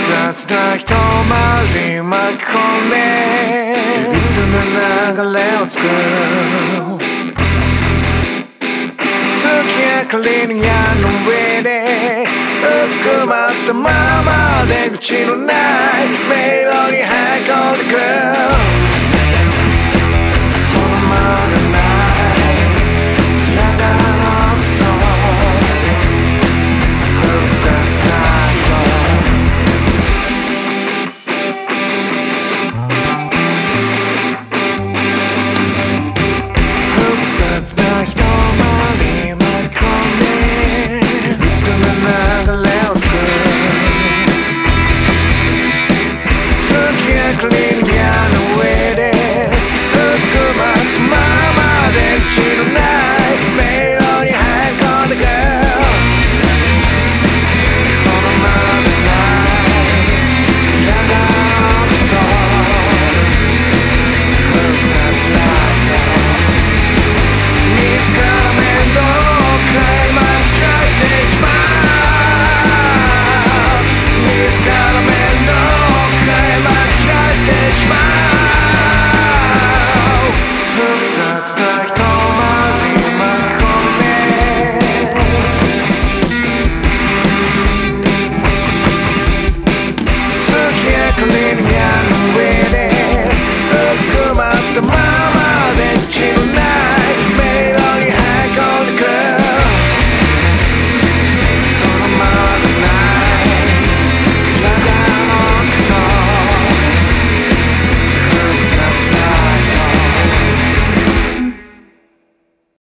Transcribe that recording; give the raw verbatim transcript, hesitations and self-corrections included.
雑な人まで巻き込んでいびつな流れを作る月明かりの矢の上でうずくまったまま出口のない迷路に入り込んでくそのまま